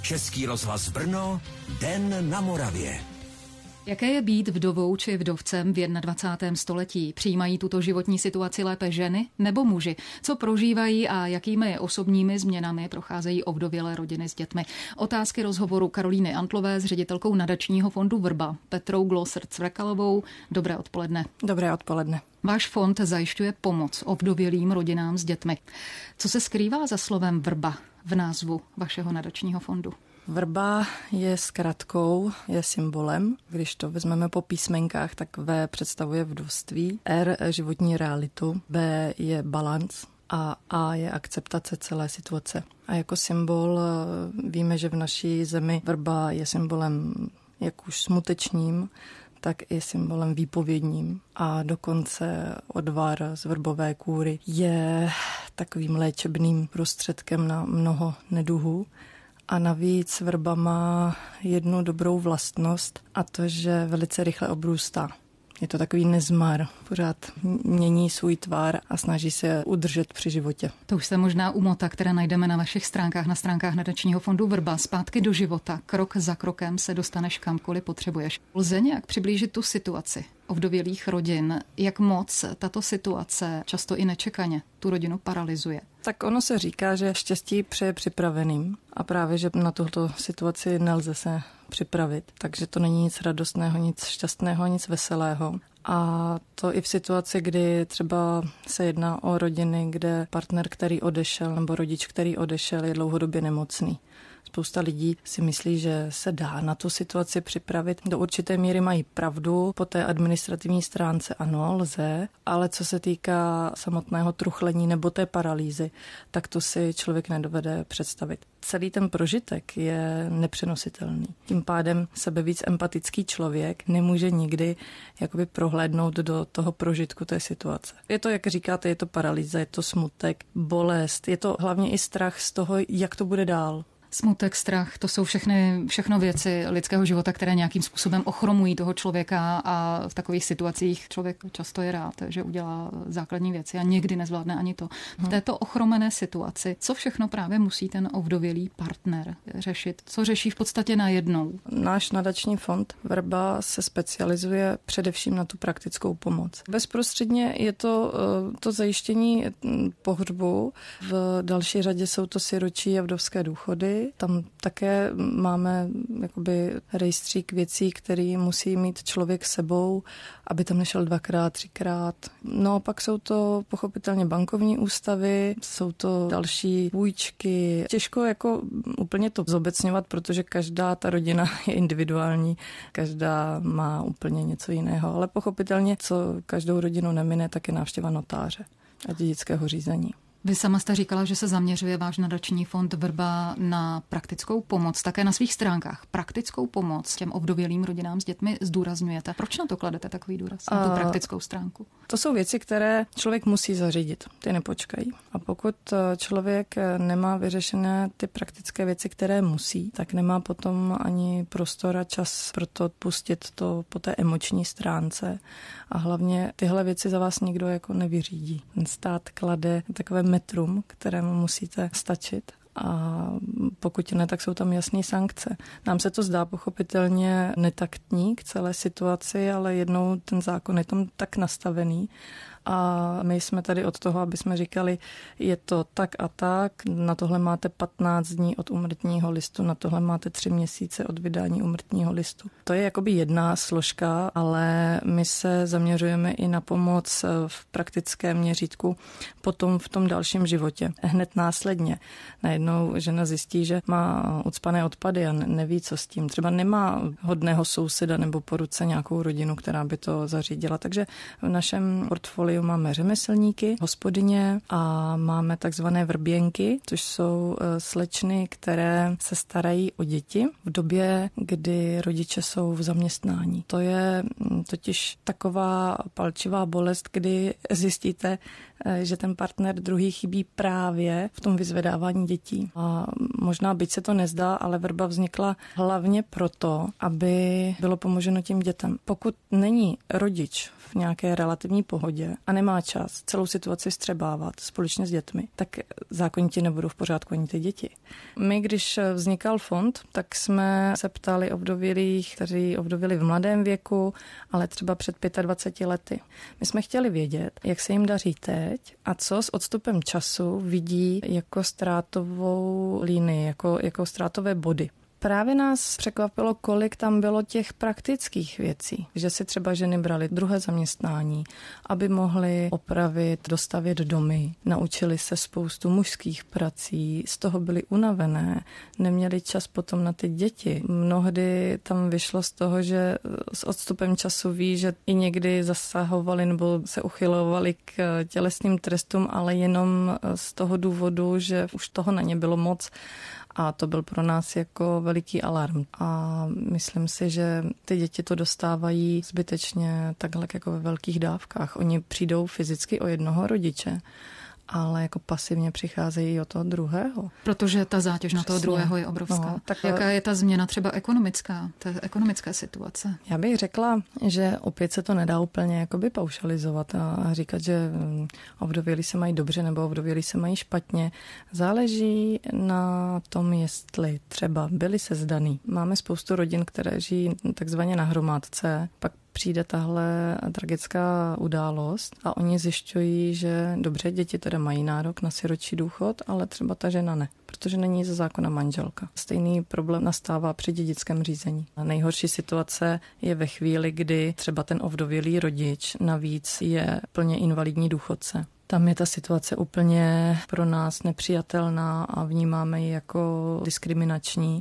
Český rozhlas Brno, Den na Moravě. Jaké je být vdovou či vdovcem v 21. století? Přijímají tuto životní situaci lépe ženy nebo muži? Co prožívají a jakými osobními změnami procházejí ovdovělé rodiny s dětmi? Otázky rozhovoru Karolíny Antlové s ředitelkou nadačního fondu Vrba Petrou Glosser-Cvrkalovou. Dobré odpoledne. Dobré odpoledne. Váš fond zajišťuje pomoc ovdovělým rodinám s dětmi. Co se skrývá za slovem Vrba v názvu vašeho nadačního fondu? Vrba je zkratkou, je symbolem. Když to vezmeme po písmenkách, tak V představuje vdovství, R životní realitu, B je balanc a A je akceptace celé situace. A jako symbol víme, že v naší zemi vrba je symbolem jak už smutečním, tak i symbolem výpovědním. A dokonce odvar z vrbové kůry je takovým léčebným prostředkem na mnoho neduhů. A navíc vrba má jednu dobrou vlastnost, a to, že velice rychle obrůstá. Je to takový nezmar, pořád mění svůj tvar a snaží se udržet při životě. To už se možná umota, které najdeme na vašich stránkách, na stránkách nadačního fondu Vrba. Zpátky do života, krok za krokem se dostaneš kamkoliv potřebuješ. Lze nějak přiblížit tu situaci ovdovělých rodin? Jak moc tato situace, často i nečekaně, tu rodinu paralyzuje? Tak ono se říká, že štěstí přeje připraveným a právě, že na tuto situaci nelze se připravit. Takže to není nic radostného, nic šťastného, nic veselého. A to i v situaci, kdy třeba se jedná o rodiny, kde partner, který odešel, nebo rodič, který odešel, je dlouhodobě nemocný. Spousta lidí si myslí, že se dá na tu situaci připravit. Do určité míry mají pravdu. Po té administrativní stránce ano, lze, ale co se týká samotného truchlení nebo té paralýzy, tak to si člověk nedovede představit. Celý ten prožitek je nepřenositelný. Tím pádem sebevíc empatický člověk nemůže nikdy jakoby prohlédnout do toho prožitku té situace. Je to, jak říkáte, je to paralýza, je to smutek, bolest, je to hlavně i strach z toho, jak to bude dál. Smutek, strach, to jsou všechno věci lidského života, které nějakým způsobem ochromují toho člověka a v takových situacích člověk často je rád, že udělá základní věci a někdy nezvládne ani to. V této ochromené situaci, co všechno právě musí ten ovdovělý partner řešit? Co řeší v podstatě najednou? Náš nadační fond Vrba se specializuje především na tu praktickou pomoc. Bezprostředně je to zajištění pohřbu, v další řadě jsou to siročí a vdovské důchody. Tam také máme jakoby rejstřík věcí, který musí mít člověk sebou, aby tam nešel 2x, 3x. No a pak jsou to pochopitelně bankovní ústavy, jsou to další půjčky. Těžko jako úplně to zobecňovat, protože každá ta rodina je individuální, každá má úplně něco jiného, ale pochopitelně, co každou rodinu nemine, tak je návštěva notáře a dědického řízení. Vy sama jste říkala, že se zaměřuje váš nadační fond Vrba na praktickou pomoc. Také na svých stránkách praktickou pomoc těm ovdovělým rodinám s dětmi zdůrazňujete. Proč na to kladete takový důraz, na tu praktickou stránku? To jsou věci, které člověk musí zařídit. Ty nepočkají. A pokud člověk nemá vyřešené ty praktické věci, které musí, tak nemá potom ani prostor a čas pro to pustit to po té emoční stránce. A hlavně tyhle věci za vás nikdo jako nevyřídí. Ten stát klade takové metrum, kterému musíte stačit. A pokud ne, tak jsou tam jasné sankce. Nám se to zdá pochopitelně netaktní k celé situaci, ale jednou ten zákon je tam tak nastavený. A my jsme tady od toho, aby jsme říkali, je to tak a tak, na tohle máte 15 dní od úmrtního listu, na tohle máte 3 měsíce od vydání úmrtního listu. To je jakoby jedna složka, ale my se zaměřujeme i na pomoc v praktickém měřítku potom v tom dalším životě. Hned následně najednou žena zjistí, že má ucpané odpady a neví, co s tím. Třeba nemá hodného souseda nebo po ruce nějakou rodinu, která by to zařídila. Takže v našem portfoliu máme řemeslníky, hospodyně a máme takzvané vrběnky, což jsou slečny, které se starají o děti v době, kdy rodiče jsou v zaměstnání. To je totiž taková palčivá bolest, kdy zjistíte, že ten partner druhý chybí právě v tom vyzvedávání dětí. dětí. A možná byť se to nezdá, ale vrba vznikla hlavně proto, aby bylo pomoženo těm dětem. Pokud není rodič v nějaké relativní pohodě a nemá čas celou situaci vstřebávat společně s dětmi, tak zákonitě nebudou v pořádku ani ty děti. My, když vznikal fond, tak jsme se ptali ovdovělých, kteří ovdověli v mladém věku, ale třeba před 25 lety. My jsme chtěli vědět, jak se jim daří teď a co s odstupem času vidí jako ztrátovou linii, jako ztrátové body. Právě nás překvapilo, kolik tam bylo těch praktických věcí, že si třeba ženy brali druhé zaměstnání, aby mohly opravit, dostavět domy, naučili se spoustu mužských prací, z toho byly unavené, neměli čas potom na ty děti. Mnohdy tam vyšlo z toho, že s odstupem času ví, že i někdy zasahovali nebo se uchylovali k tělesným trestům, ale jenom z toho důvodu, že už toho na ně bylo moc. A to byl pro nás jako veliký alarm. A myslím si, že ty děti to dostávají zbytečně takhle jako ve velkých dávkách. Oni přijdou fyzicky o jednoho rodiče, ale jako pasivně přicházejí i od toho druhého. Protože ta zátěž na toho druhého je obrovská. No, tak jaká je ta změna třeba ekonomická, té ekonomické situace? Já bych řekla, že opět se to nedá úplně jakoby paušalizovat a říkat, že ovdovělí se mají dobře nebo ovdovělí se mají špatně. Záleží na tom, jestli třeba byli sezdaný. Máme spoustu rodin, které žijí takzvaně na hromádce, pak přijde tahle tragická událost a oni zjišťují, že dobře, děti teda mají nárok na sirotčí důchod, ale třeba ta žena ne, protože není ze zákona manželka. Stejný problém nastává při dědickém řízení. A nejhorší situace je ve chvíli, kdy třeba ten ovdovělý rodič navíc je plně invalidní důchodce. Tam je ta situace úplně pro nás nepřijatelná a vnímáme ji jako diskriminační,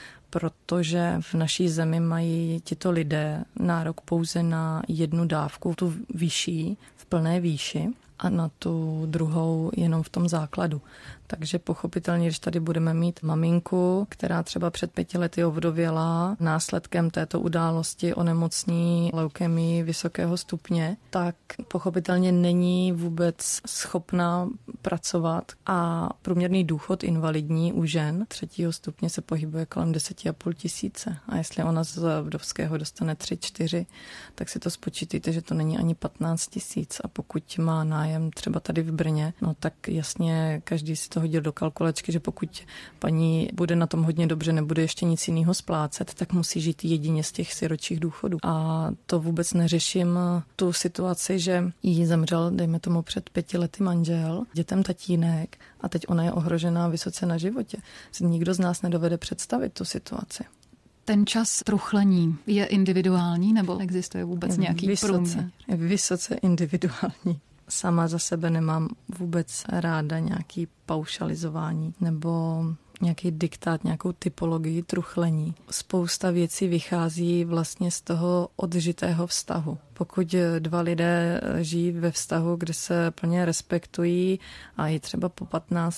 protože v naší zemi mají tito lidé nárok pouze na jednu dávku, tu vyšší, v plné výši, a na tu druhou jenom v tom základu. Takže pochopitelně, když tady budeme mít maminku, která třeba před 5 lety ovdověla, následkem této události onemocní leukemii vysokého stupně, tak pochopitelně není vůbec schopná pracovat a průměrný důchod invalidní u žen 3. stupně se pohybuje kolem 10,5 tisíce. A jestli ona z vdovského dostane 3-4, tak si to spočítejte, že to není ani 15 tisíc. A pokud má nájem třeba tady v Brně, no tak jasně každý si to hodil do kalkulačky, že pokud paní bude na tom hodně dobře, nebude ještě nic jiného splácet, tak musí žít jedině z těch sirotčích důchodů. A to vůbec neřeším tu situaci, že jí zemřel, dejme tomu před 5 lety manžel, dětem tatínek a teď ona je ohrožená vysoce na životě. Nikdo z nás nedovede představit tu situaci. Ten čas truchlení je individuální nebo existuje vůbec nějaký průměr? Vysoce individuální. Sama za sebe nemám vůbec ráda nějaký paušalizování nebo nějaký diktát, nějakou typologii truchlení. Spousta věcí vychází vlastně z toho odžitého vztahu. Pokud 2 lidé žijí ve vztahu, kde se plně respektují a i třeba po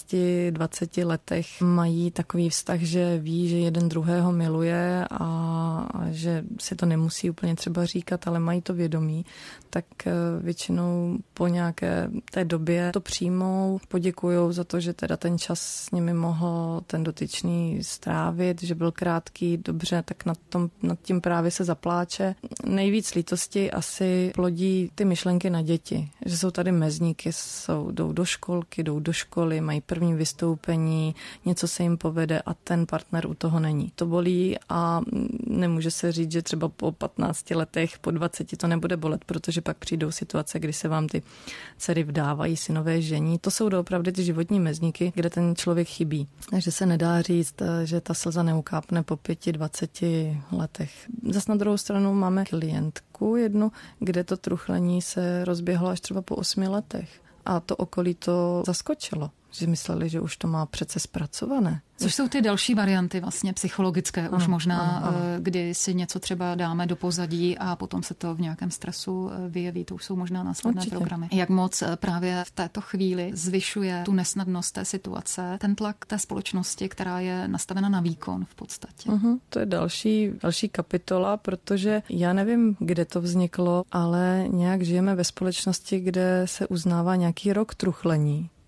15-20 letech mají takový vztah, že ví, že jeden druhého miluje a že si to nemusí úplně třeba říkat, ale mají to vědomí, tak většinou po nějaké té době to přijmou, poděkujou za to, že teda ten čas s nimi mohl ten dotyčný strávit, že byl krátký, dobře, tak nad tím právě se zapláče. Nejvíc lítosti asi plodí ty myšlenky na děti, že jsou tady mezníky, jdou do školky, jdou do školy, mají první vystoupení, něco se jim povede a ten partner u toho není. To bolí a nemůže se říct, že třeba po 15 letech, po 20 to nebude bolet, protože pak přijdou situace, kdy se vám ty dcery vdávají, synové žení. To jsou opravdu ty životní mezníky, kde ten člověk chybí. Takže se nedá říct, že ta slza neukápne po 5-20 letech. Zas na druhou stranu máme klientku jednu, kde to truchlení se rozběhlo až třeba po 8 letech. A to okolí to zaskočilo, že mysleli, že už to má přece zpracované. Což jsou ty další varianty vlastně psychologické, už možná, ano. Kdy si něco třeba dáme do pozadí a potom se to v nějakém stresu vyjeví. To už jsou možná následné programy. Jak moc právě v této chvíli zvyšuje tu nesnadnost té situace, ten tlak té společnosti, která je nastavena na výkon v podstatě. To je další kapitola, protože já nevím, kde to vzniklo, ale nějak žijeme ve společnosti, kde se uznává nějaký rok truchlení.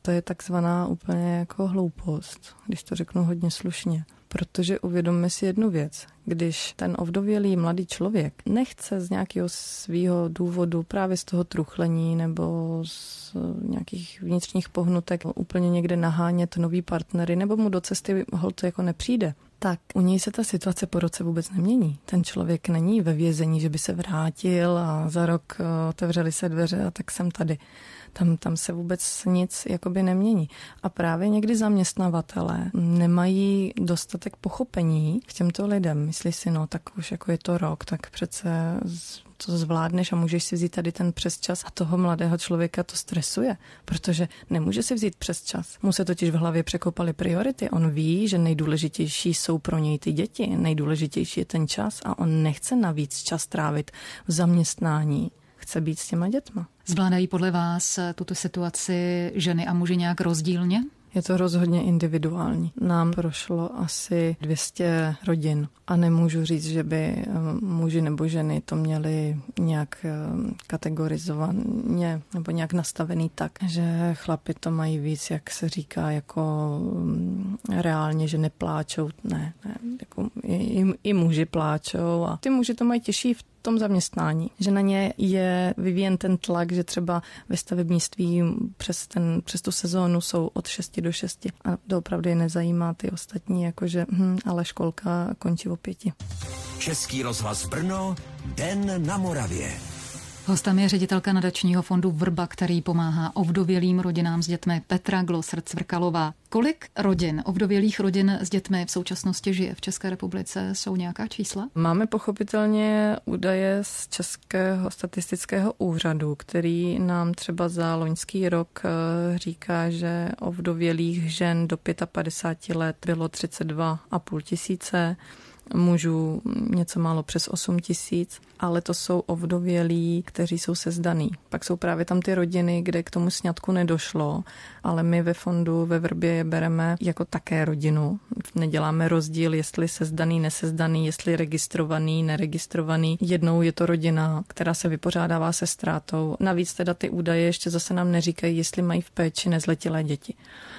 to je takzvaná úplně jako hloupost, když to řeknu hodně slušně. Protože uvědomme si jednu věc. Když ten ovdovělý mladý člověk nechce z nějakého svého důvodu, právě z toho truchlení nebo z nějakých vnitřních pohnutek úplně někde nahánět nový partnery, nebo mu do cesty holt jako nepřijde, tak u něj se ta situace po roce vůbec nemění. Ten člověk není ve vězení, že by se vrátil a za rok otevřely se dveře a tak jsem tady. Tam se vůbec nic jakoby nemění. A právě někdy zaměstnavatelé nemají dostatek pochopení k těmto lidem. Myslí si, no tak už jako je to rok, tak přece to zvládneš a můžeš si vzít tady ten přesčas a toho mladého člověka to stresuje, protože nemůže si vzít přesčas. Mu se totiž v hlavě překopaly priority. On ví, že nejdůležitější jsou pro něj ty děti, nejdůležitější je ten čas a on nechce navíc čas trávit v zaměstnání. Chce být s těma dětma. Zvládají podle vás tuto situaci ženy a muži nějak rozdílně? Je to rozhodně individuální. Nám prošlo asi 200 rodin a nemůžu říct, že by muži nebo ženy to měli nějak kategorizovaně nebo nějak nastavený tak, že chlapi to mají víc, jak se říká, jako reálně, že nepláčou. Ne, jako i muži pláčou a ty muži to mají těžší v tom zaměstnání, že na ně je vyvíjen ten tlak, že třeba ve stavebnictví přes tu sezónu jsou od 6 do 6 a doopravdy je nezajímá ty ostatní, jakože ale školka končí o 5. Český rozhlas Brno, Den na Moravě. Hostem je ředitelka nadačního fondu Vrba, který pomáhá ovdovělým rodinám s dětmi, Petra Glosr-Cvrkalová. Kolik rodin, ovdovělých rodin s dětmi v současnosti žije v České republice? Jsou nějaká čísla? Máme pochopitelně údaje z Českého statistického úřadu, který nám třeba za loňský rok říká, že ovdovělých žen do 55 let bylo 32,5 tisíce, mužů něco málo přes 8 tisíc, ale to jsou ovdovělí, kteří jsou sezdaný. Pak jsou právě tam ty rodiny, kde k tomu sňatku nedošlo, ale my ve fondu ve Vrbě je bereme jako také rodinu. Neděláme rozdíl, jestli sezdaný, nesezdaný, jestli registrovaný, neregistrovaný. Jednou je to rodina, která se vypořádává se ztrátou. Navíc teda ty údaje ještě zase nám neříkají, jestli mají v péči nezletilé děti.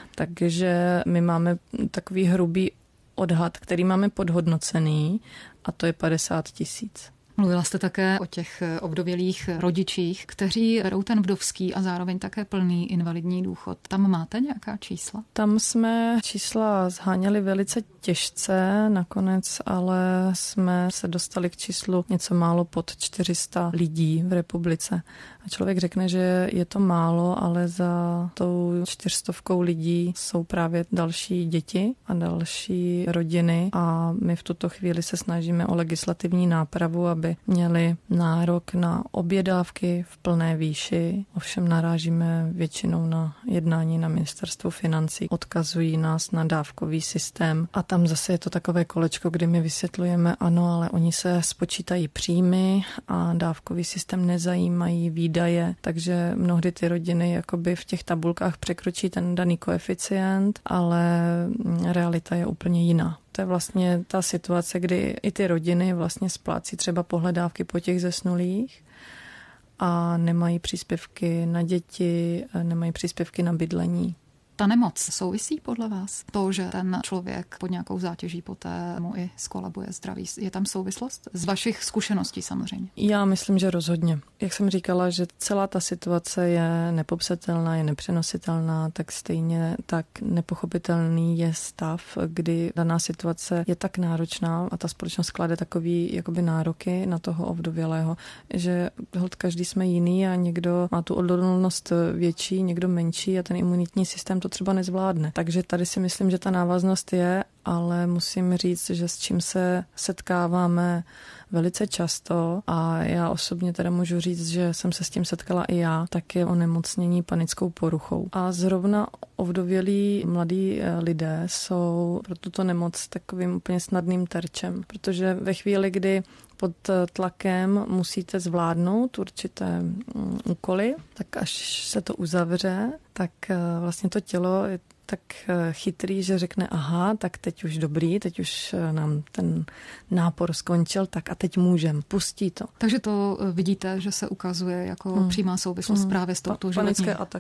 Takže my máme takový hrubý odhad, který máme podhodnocený, a to je 50 tisíc. Mluvila jste také o těch ovdovělých rodičích, kteří berou ten vdovský a zároveň také plný invalidní důchod. Tam máte nějaká čísla? Tam jsme čísla zháněli velice těžce, nakonec ale jsme se dostali k číslu něco málo pod 400 lidí v republice. A člověk řekne, že je to málo, ale za tou 400 lidí jsou právě další děti a další rodiny a my v tuto chvíli se snažíme o legislativní nápravu, aby měli nárok na obě dávky v plné výši. Ovšem narážíme většinou na jednání na ministerstvu financí. Odkazují nás na dávkový systém a tam zase je to takové kolečko, kdy my vysvětlujeme, ano, ale oni se spočítají příjmy a dávkový systém nezajímají výdaje, takže mnohdy ty rodiny jakoby v těch tabulkách překročí ten daný koeficient, ale realita je úplně jiná. To je vlastně ta situace, kdy i ty rodiny vlastně splácí třeba pohledávky po těch zesnulých a nemají příspěvky na děti, nemají příspěvky na bydlení. Ta nemoc souvisí podle vás? To, že ten člověk pod nějakou zátěží poté mu i zkolabuje zdraví. Je tam souvislost? Z vašich zkušeností samozřejmě. Já myslím, že rozhodně. Jak jsem říkala, že celá ta situace je nepopsatelná, je nepřenositelná, tak stejně tak nepochopitelný je stav, kdy daná situace je tak náročná a ta společnost klade takový jakoby nároky na toho ovdovělého, že holt každý jsme jiný a někdo má tu odolnost větší, někdo menší a ten imunitní systém to třeba nezvládne. Takže tady si myslím, že ta návaznost je, ale musím říct, že s čím se setkáváme velice často a já osobně teda můžu říct, že jsem se s tím setkala i já, tak je onemocnění panickou poruchou. A zrovna ovdovělí mladí lidé jsou pro tuto nemoc takovým úplně snadným terčem, protože ve chvíli, kdy pod tlakem musíte zvládnout určité úkoly, tak až se to uzavře, tak vlastně to tělo je tak chytrý, že řekne aha, tak teď už dobrý, teď už nám ten nápor skončil, tak a teď můžem, pustí to. Takže to vidíte, že se ukazuje jako přímá souvislost právě s touto panické ataky.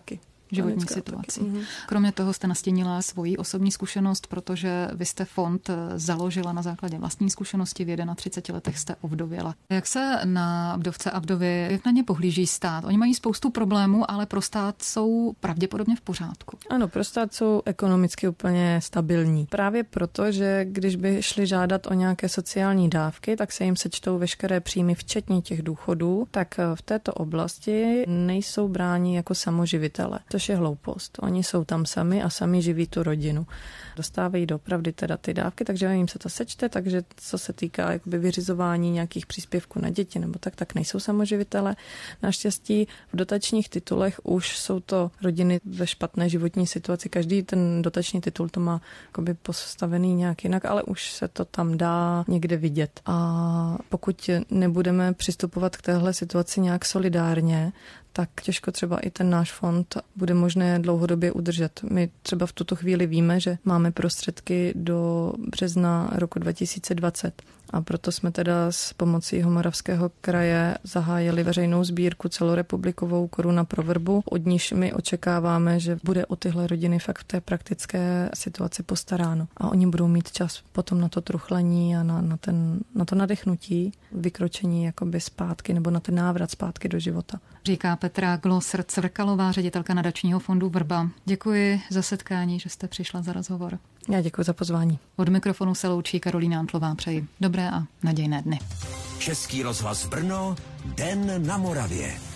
životní situaci. Kromě toho jste nastínila svoji osobní zkušenost, protože vy jste fond založila na základě vlastní zkušenosti, v 31 letech jste ovdověla. Jak se na vdovce a vdovy, jak na ně pohlíží stát? Oni mají spoustu problémů, ale pro stát jsou pravděpodobně v pořádku. Ano, pro stát jsou ekonomicky úplně stabilní. Právě proto, že když by šli žádat o nějaké sociální dávky, tak se jim sečtou veškeré příjmy, včetně těch důchodů, tak v této oblasti nejsou bráni jako samoživitele. Což je hloupost. Oni jsou tam sami a sami živí tu rodinu. Dostávají doopravdy teda ty dávky, takže jim se to sečte, takže co se týká jakoby vyřizování nějakých příspěvků na děti nebo tak nejsou samoživitele. Naštěstí v dotačních titulech už jsou to rodiny ve špatné životní situaci. Každý ten dotační titul to má jakoby postavený nějak jinak, ale už se to tam dá někde vidět. A pokud nebudeme přistupovat k téhle situaci nějak solidárně, tak těžko třeba i ten náš fond bude možné dlouhodobě udržet. My třeba v tuto chvíli víme, že máme prostředky do března roku 2020 a proto jsme teda s pomocí Jihomoravského kraje zahájili veřejnou sbírku celorepublikovou Koruna pro vrbu, od níž my očekáváme, že bude o tyhle rodiny fakt v té praktické situaci postaráno. A oni budou mít čas potom na to truchlení a na to nadechnutí, vykročení jakoby zpátky nebo na ten návrat zpátky do života. Říká Petra Glosr-Cvrkalová, ředitelka nadačního fondu Vrba. Děkuji za setkání, že jste přišla za rozhovor. Já děkuji za pozvání. Od mikrofonu se loučí Karolína Antlová. Přeji dobré a nadějné dny. Český rozhlas Brno, Den na Moravě.